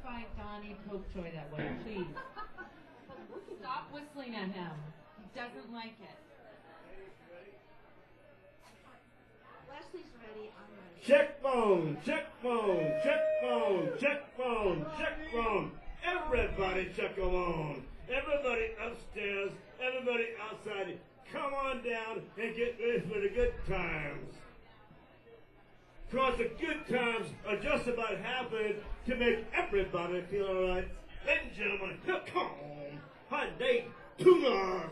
by Donnie Popejoy that way, please. Stop whistling at him. He doesn't like it. Leslie's ready. I'm ready. Check phone, check phone, check phone, check phone, check phone. Everybody check them on. Everybody upstairs, everybody outside. Come on down and get ready for the good times. Because the good times are just about happening to make everybody feel all right. Ladies and gentlemen, here come Hot Date Tuners.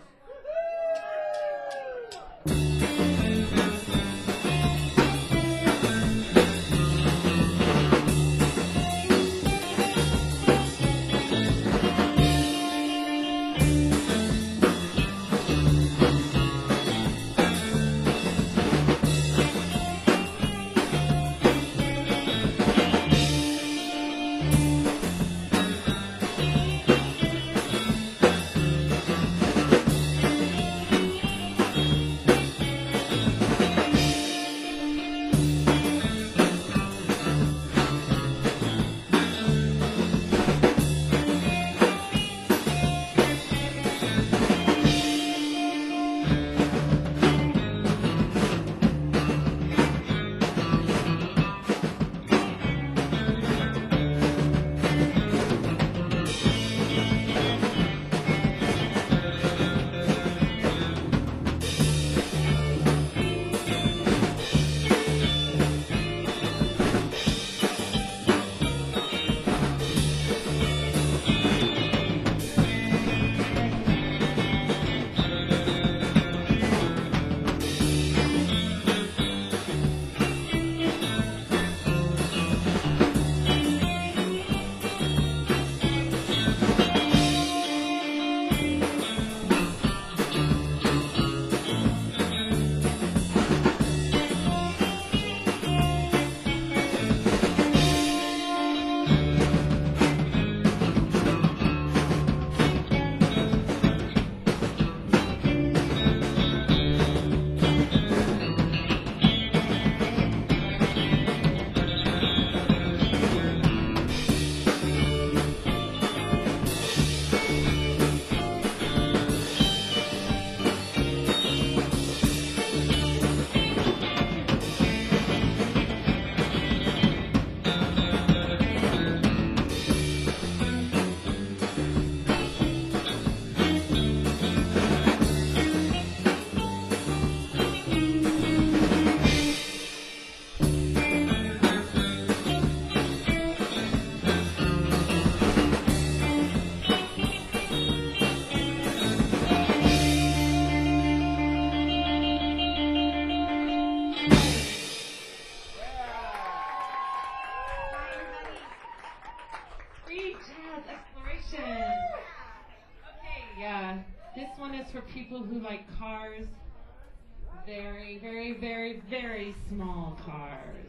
For people who like cars, very, very, very, very small cars.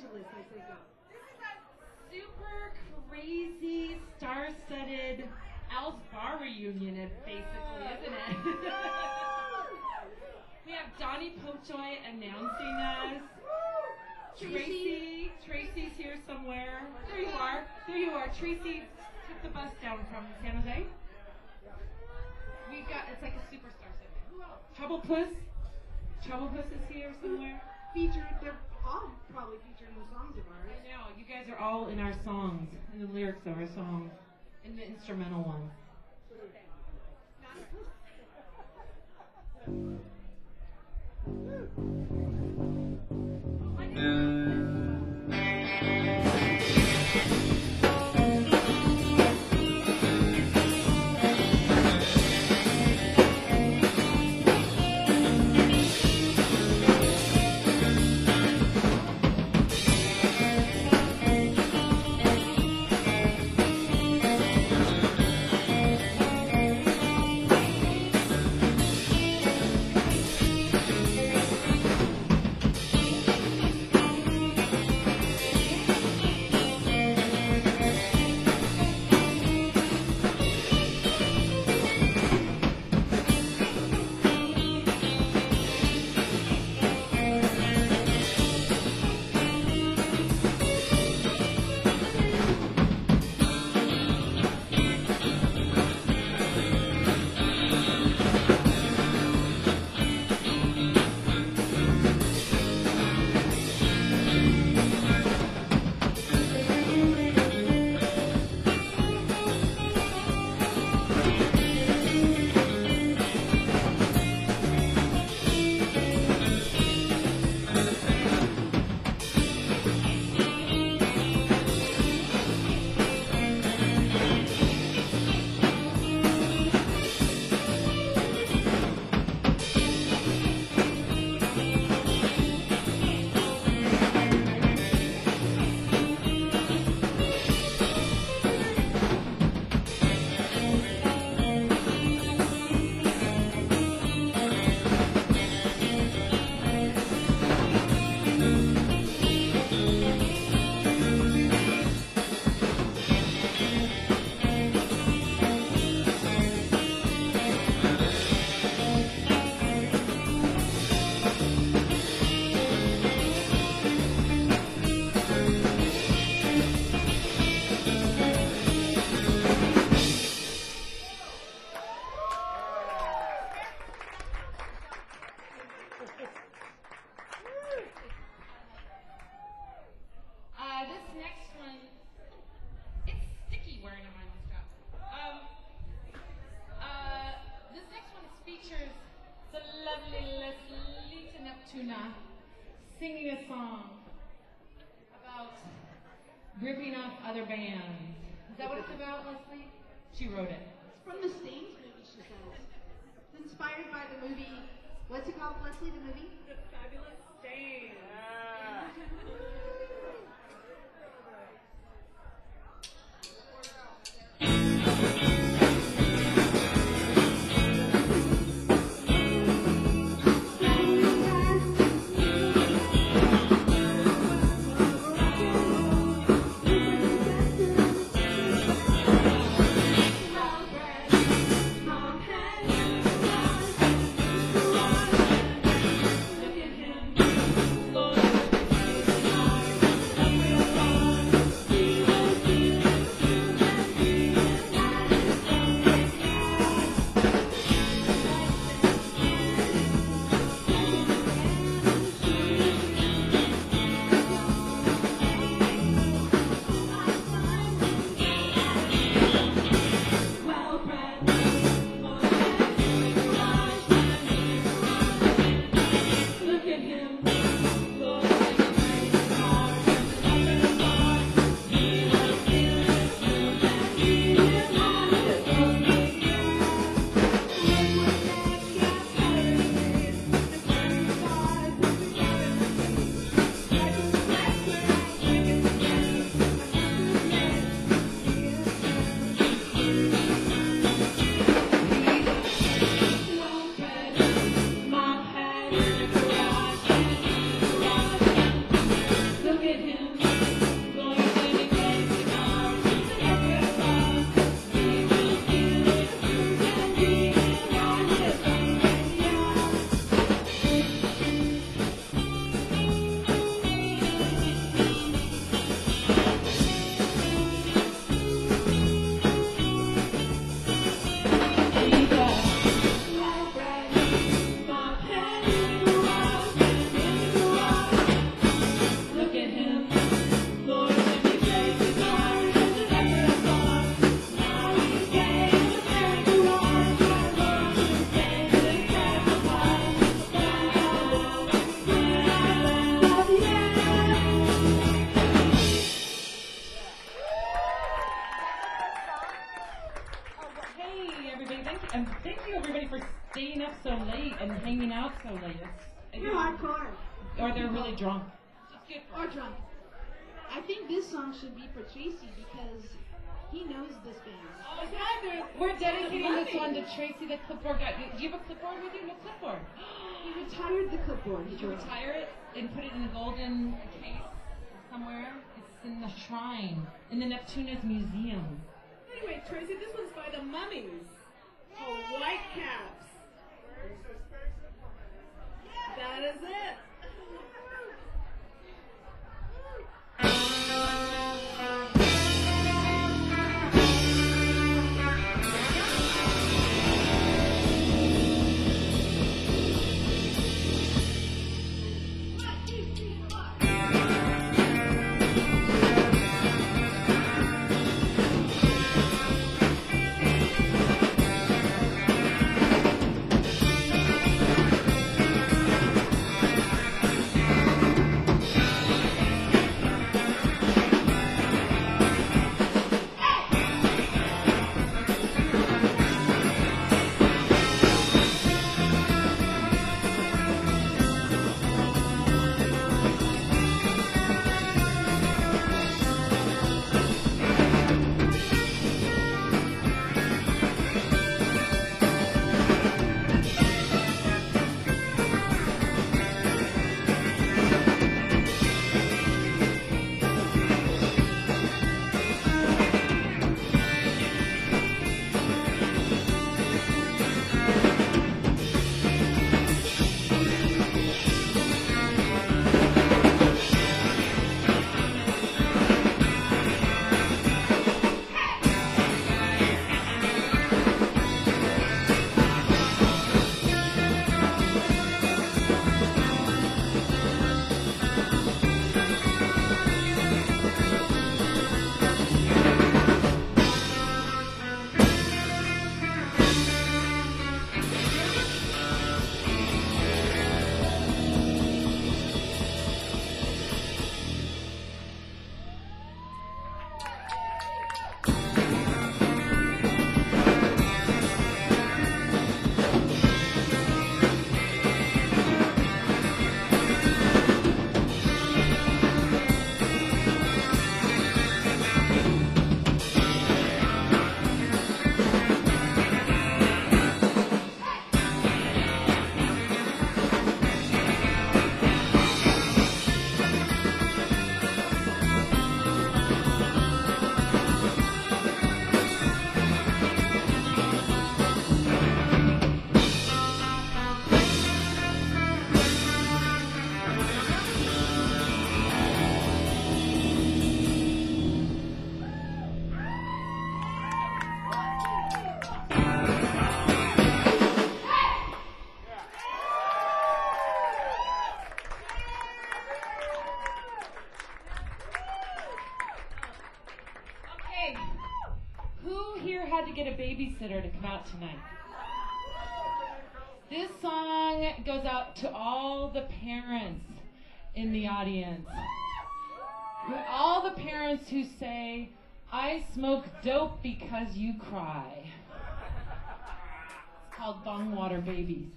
Angeles, I think of? Super crazy, star-studded Al's Bar reunion, basically, isn't it? We have Donnie Popejoy announcing us. Tracy's here somewhere. There you are. There you are. Tracy took the bus down from San Jose. We've got, it's like a superstar segment. Who else? Troublepuss is here somewhere. They're all probably featured in the songs of ours. I know. You guys are all in our songs, in the lyrics of our songs, in the instrumental ones. Singing a song about ripping off other bands. Is that what it's about, Leslie? She wrote it. It's from the Stains movie, she says. It's inspired by the movie, what's it called, Leslie, the movie? The Fabulous Stains. Look at him, Lord. and hanging out so late. You're hardcore. Or they're really drunk. It's good for Or drunk. I think this song should be for Tracy because he knows this band. We're dedicating this one to Tracy, the clipboard guy. Do you have a clipboard with you? No clipboard. He retired the clipboard. Did you retire it and put it in a golden case somewhere? It's in the shrine, in the Neptunus Museum. Anyway, Tracy, this one's by the Mummies. Called White Caps. That is it. had to get a babysitter to come out tonight. This song goes out to all the parents in the audience. All the parents who say, I smoke dope because you cry. It's called Bong Water Babies.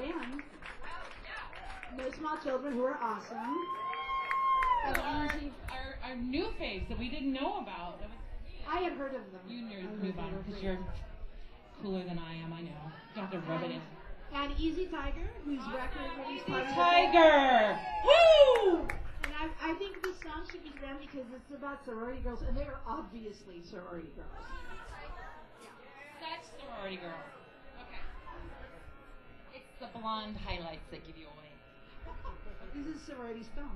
band. No Small Children, who are awesome. So And Easy. our new faves that we didn't know about. I had heard of them. You I knew heard about they them were because great. you're cooler than I am. I know. Don't have to rub it in. And Easy Tiger, whose record release party. Tiger! Woo! And I think this song should be for them because it's about sorority girls, and they are obviously sorority girls. Such sorority girls. Okay. It's the blonde highlights that give you away. This is sorority stomp.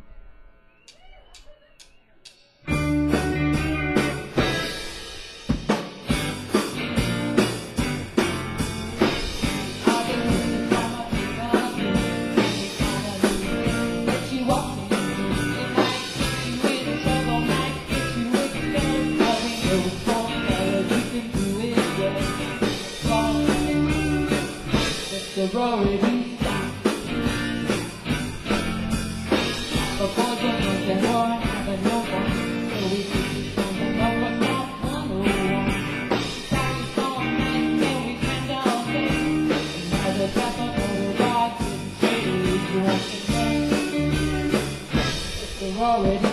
Sorority. Before the month and more, having no fun. So we keep on the number top 101. Starting from night till we spend all day. Another drop of the ride didn't say you want to play. Sorority.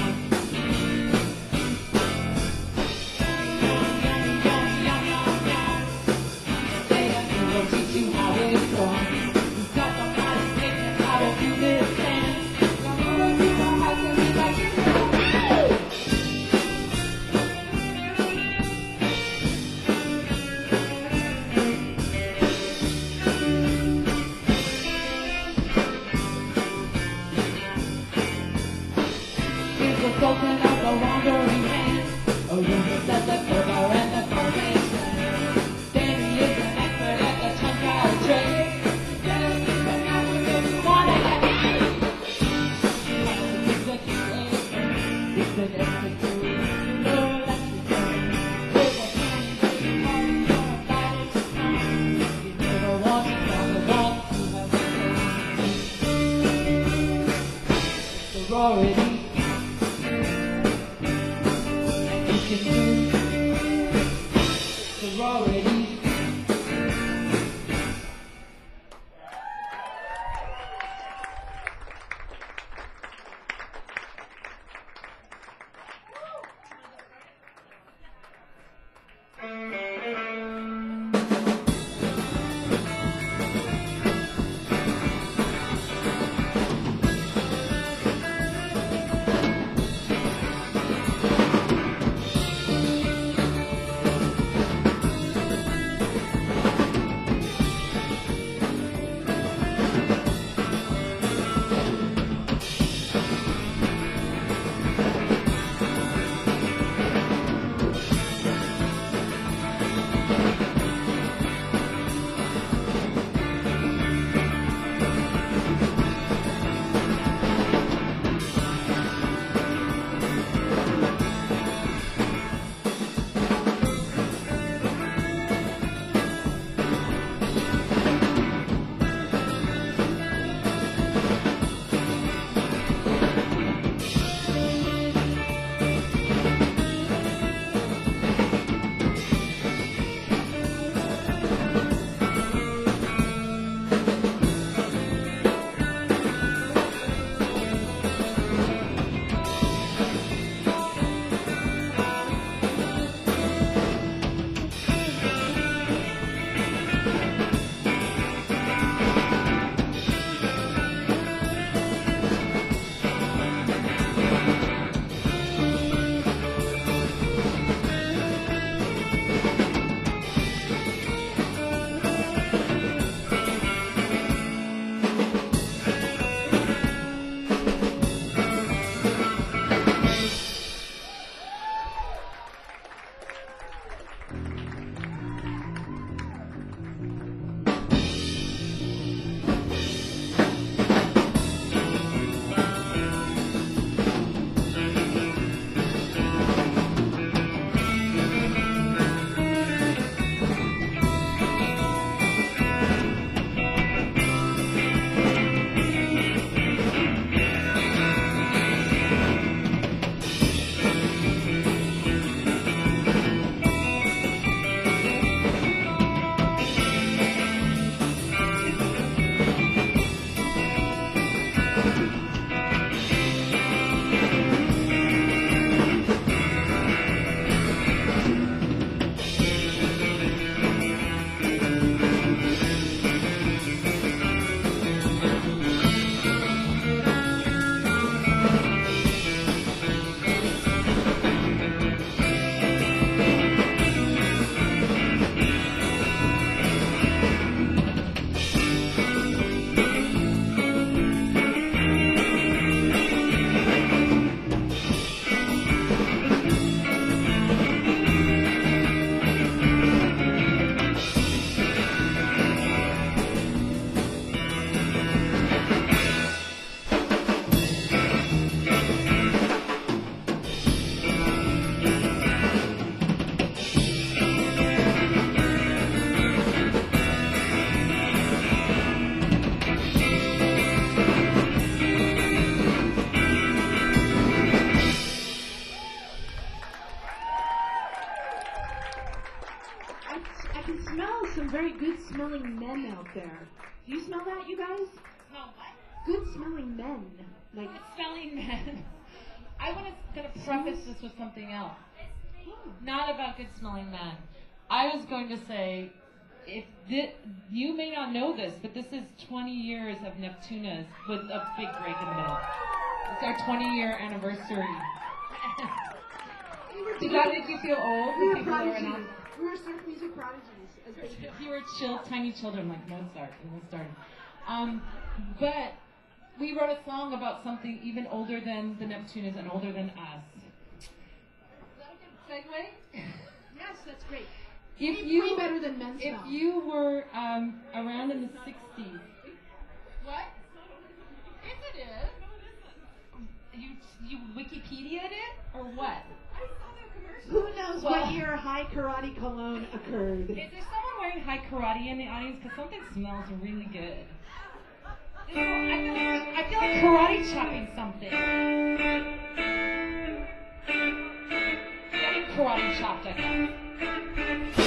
Open up a wandering hand. A room that says the cover and the foundation. Danny is an expert at the chunk out trade. Just keep an eye on what you wanna get. It's a it's an extra tool. No electric gun. With a can, baby, party, somebody's come. You never want to tell the boss you have a sorority. Sorority. guys? Smell what? Good smelling men. Like, Good smelling men. I want to preface this with something else. Not about good smelling men. I was going to say, you may not know this, but this is 20 years of Neptunas with a big break in the middle. It's our 20-year anniversary. Did that make you feel old? We were People are prodigies. not- We were surf music prodigies. As babies. You were tiny children like Mozart when we started. But we wrote a song about something even older than the Neptunas and older than us. Is that a good segue? Yes, that's great. If Way better than men If smell. you were around in the 60s. What? Yes, it is. You Wikipedia'd it or what? Who knows what year high karate cologne occurred? Is there someone wearing high karate in the audience? Because something smells really good. I feel like karate chopping something. Getting karate chopped, I guess.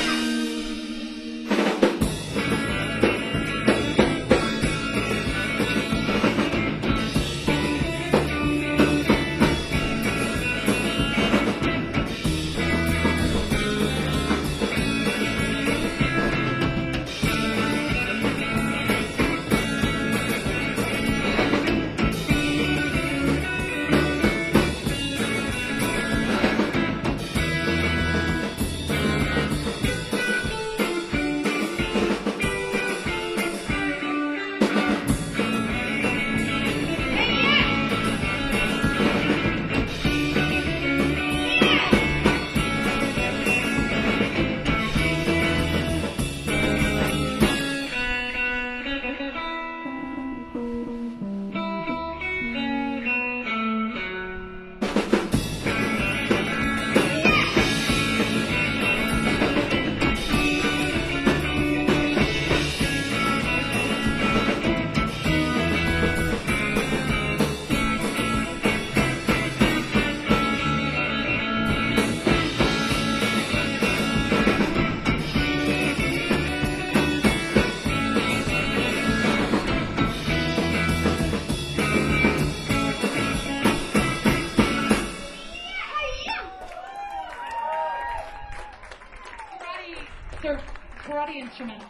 Karate instrumental.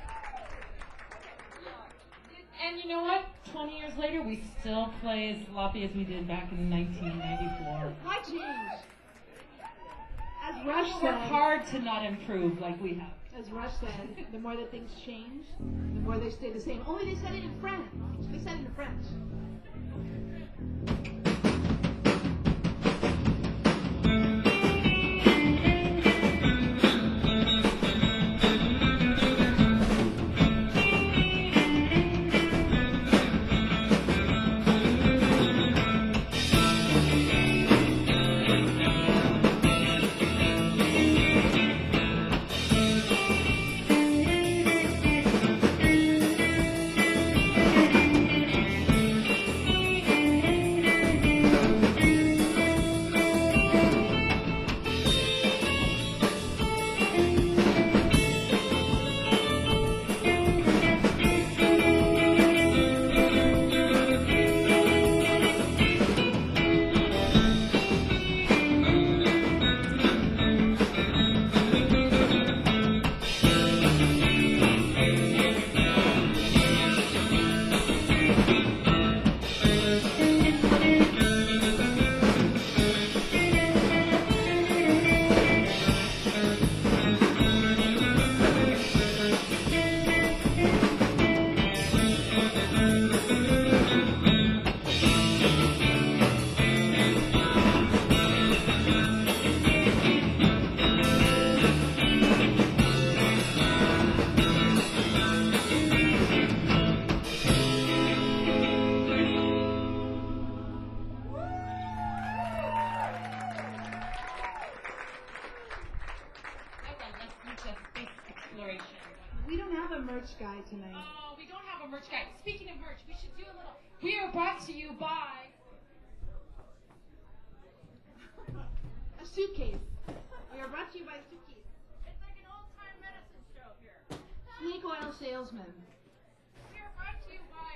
And you know what? 20 years later, we still play as sloppy as we did back in 1994. Why change? As Rush We work said, hard to not improve like we have. as Rush said, the more that things change, the more they stay the same. Only they said it in French. They said it in French. We don't have a merch guy tonight. Oh, we don't have a merch guy. Speaking of merch, we should do a little. We are brought to you by. A suitcase. We are brought to you by Suitcase. It's like an old time medicine show here. Snake oil salesman. We are brought to you by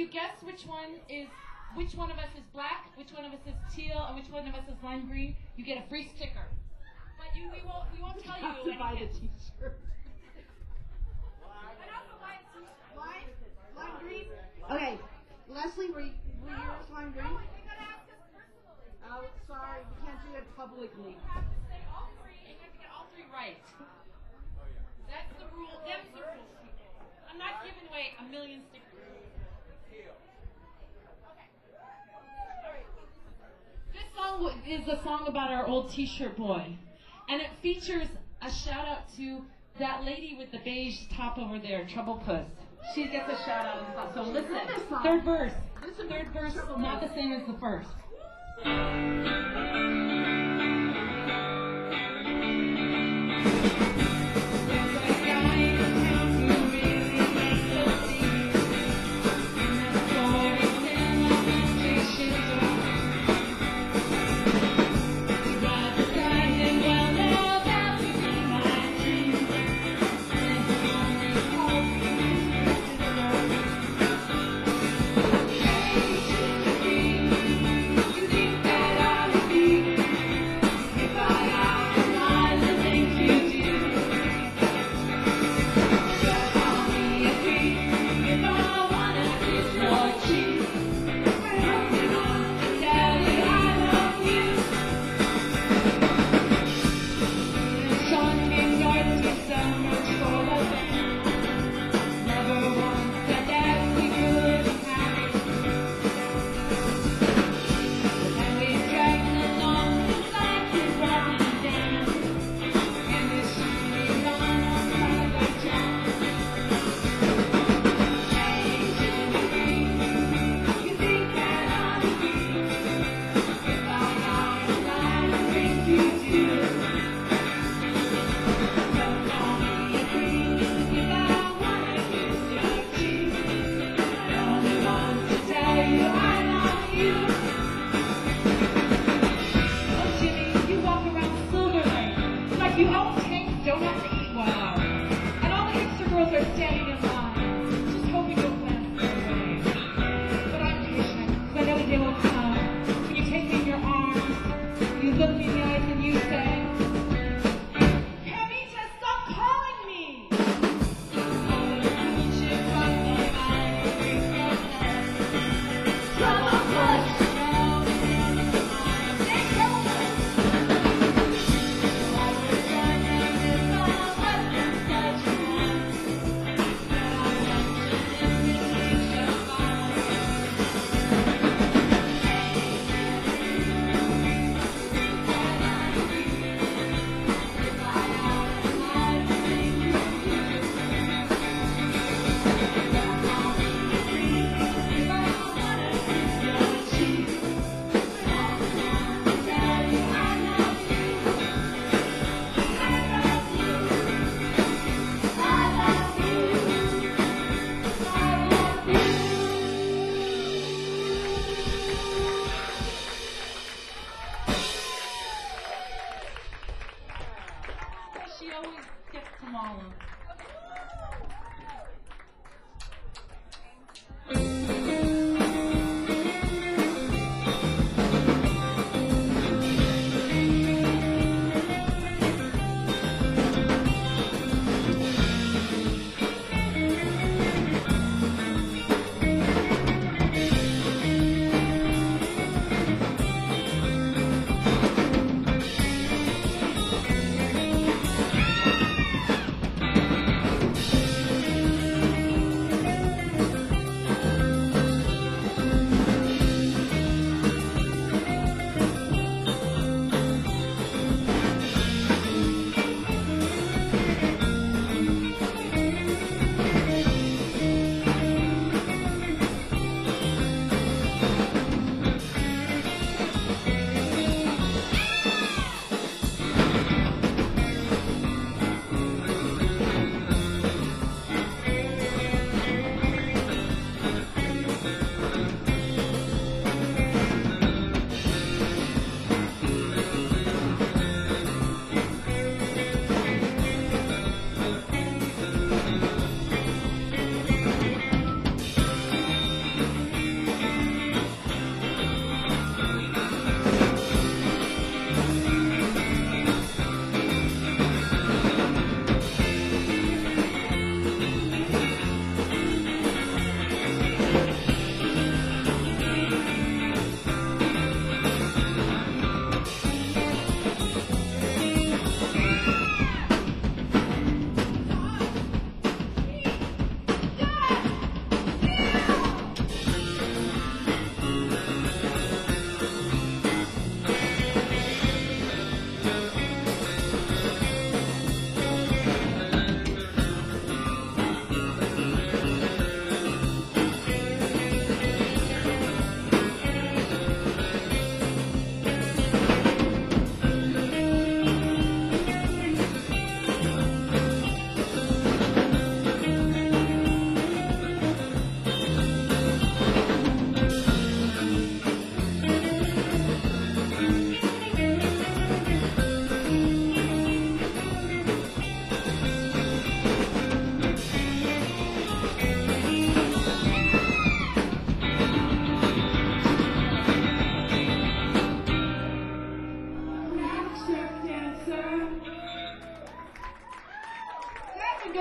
you guess which one of us is black, which one of us is teal, and which one of us is lime green, you get a free sticker. But we won't tell you. have to buy the T-shirt. Lime green. Okay, Leslie, were yours lime green? Oh, sorry, we can't do it publicly. You have to say all three, and you have to get all three right. That's the rule. Them's the rules, people. I'm not giving away a million stickers. Okay. All right. This song is a song about our old T-shirt boy, and it features a shout out to that lady with the beige top over there, Trouble Puss. She gets a shout out in the song. So listen, third verse. Third verse, not the same as the first.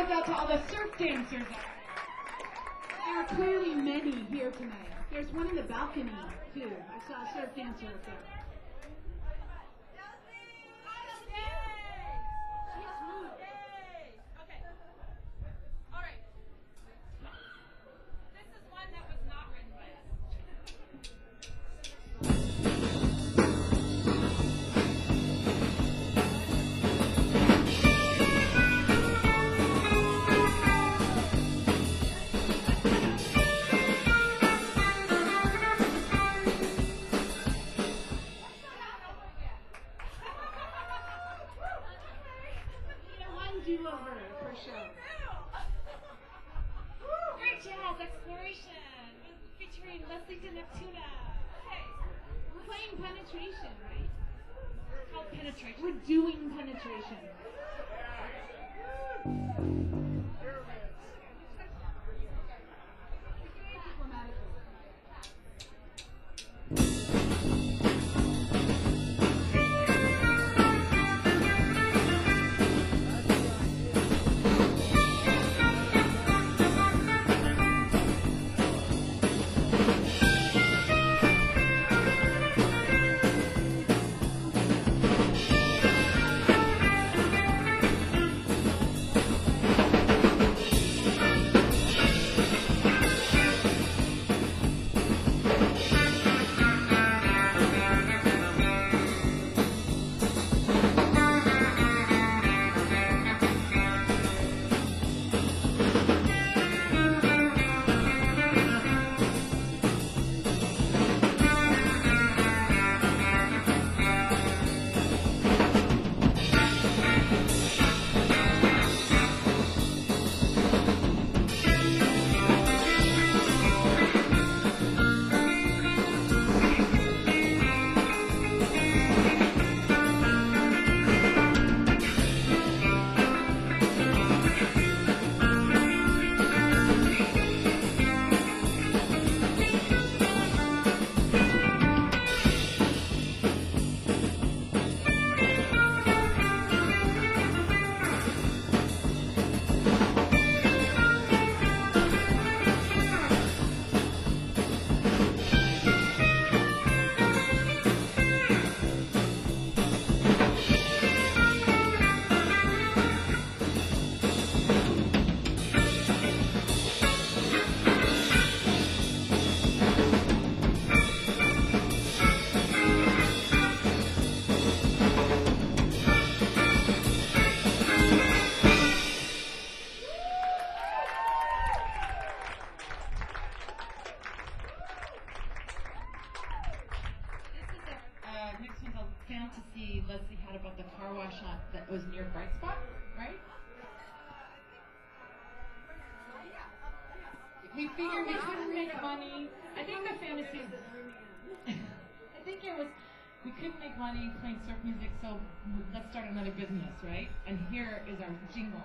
goes out to all the surf dancers. There are clearly many here tonight. There's one in the balcony, too. I saw a surf dancer up there. Okay. All right. This is one that was not written by us. One do-over per show. Great jazz exploration featuring Leslie de Neptuna. Okay. We're playing penetration, right? Called penetration. We're doing penetration. Next one's a fantasy Leslie had about the car wash that was near Bright Spot, right? We figured we couldn't make money. I think the fantasy. I think it was we couldn't make money playing surf music, so let's start another business, right? And here is our jingle.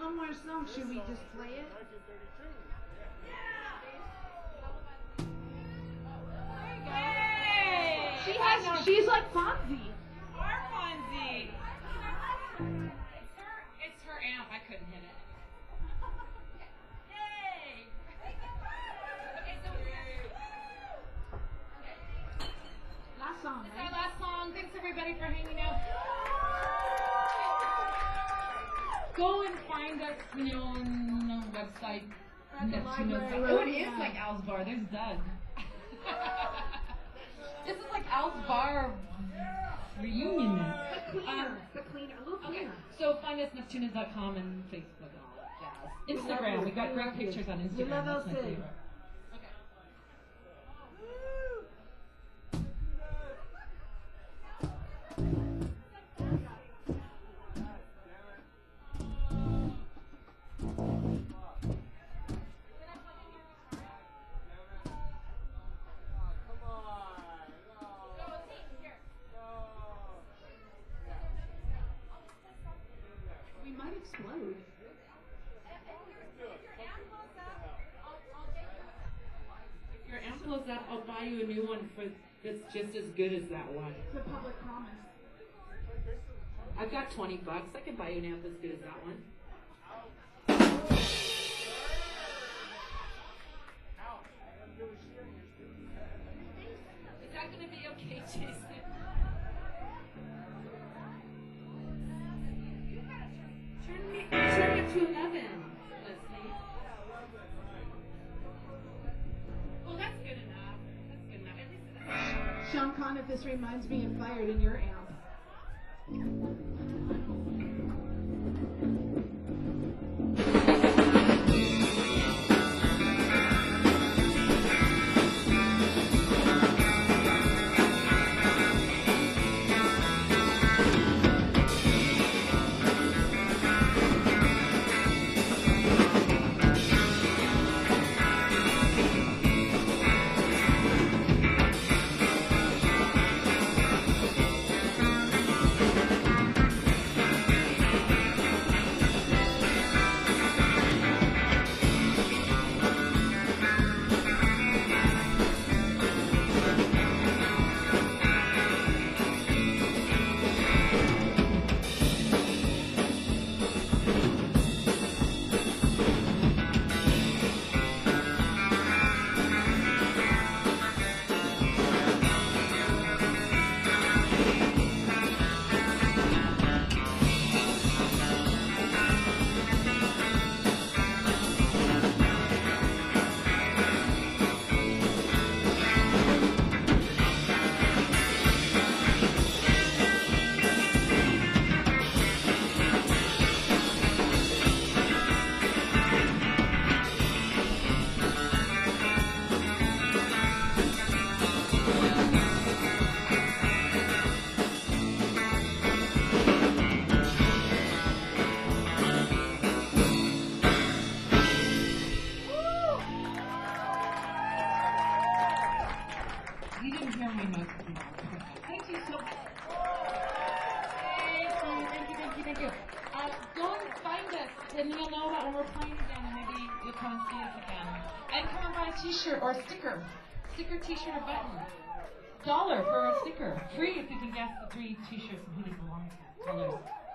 one more song. Should we just play it? Hey! She's like Fonzie. Our Fonzie. It's her amp. I couldn't hit it. Yay! Okay, so Last song, this is our right? last song. Thanks everybody for hanging out. Go and find us, on the website. At the library. Oh, it is like Al's Bar. There's Doug. This is like Al's Bar reunion. But cleaner. But cleaner. A little Okay, cleaner. so find us neptunas.com and Facebook and all that jazz. Instagram, we got great pictures on Instagram. We love That's my LC. favorite. Okay. We might explode. If your amp blows up, I'll buy you a new one that's just as good as that one. It's a public promise. I've got $20. I can buy you an amp as good as that one. Is that going to be okay, Jason? Turn it to 11, Leslie. Well, that's good enough. That's good enough. At least it's Sean Conn, if this reminds me of Fired in your amp. You didn't hear me most of the time. Thank you so much. Thank you. Go and find us, and you'll know about when we're playing again, and maybe you'll come and see us again. And come and buy a t-shirt or a sticker. Sticker, t-shirt, or button. $1 for a sticker. Free if you can guess the 3 t-shirts and who they belong to. $1.